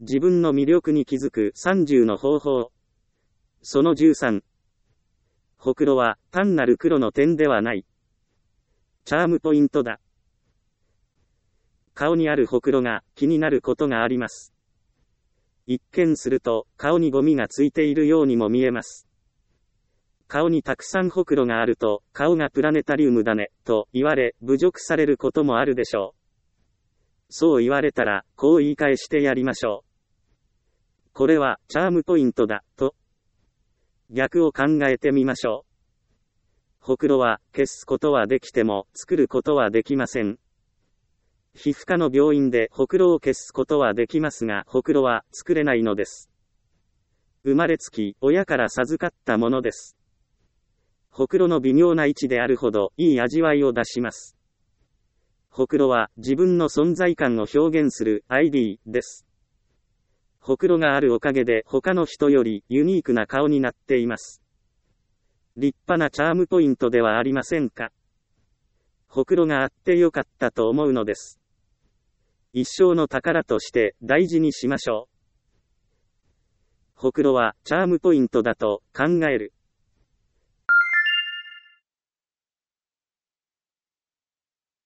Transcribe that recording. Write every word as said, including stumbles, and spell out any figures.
自分の魅力に気づくさんじゅうの方法。そのじゅうさん。ほくろは単なる黒の点ではない。チャームポイントだ。顔にあるほくろが気になることがあります。一見すると顔にゴミがついているようにも見えます。顔にたくさんほくろがあると顔がプラネタリウムだねと言われ侮辱されることもあるでしょう。そう言われたらこう言い返してやりましょう。これはチャームポイントだと。逆を考えてみましょう。ほくろは消すことはできても作ることはできません。皮膚科の病院でほくろを消すことはできますが、ほくろは作れないのです。生まれつき親から授かったものです。ほくろの微妙な位置であるほどいい味わいを出します。ほくろは自分の存在感を表現する アイディー です。ほくろがあるおかげで他の人よりユニークな顔になっています。立派なチャームポイントではありませんか。ほくろがあってよかったと思うのです。一生の宝として大事にしましょう。ほくろはチャームポイントだと考える。